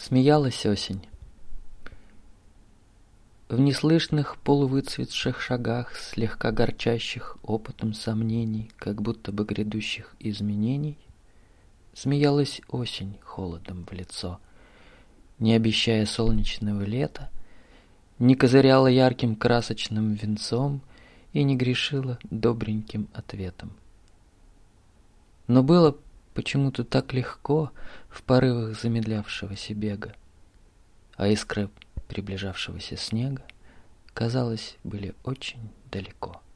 Смеялась осень. В неслышных полувыцветших шагах, слегка горчащих опытом сомнений, как будто бы грядущих изменений, смеялась осень холодом в лицо, не обещая солнечного лета, не козыряла ярким красочным венцом и не грешила добреньким ответом. Но было почему-то так легко в порывах замедлявшегося бега, а искры приближавшегося снега, казалось, были очень далеко.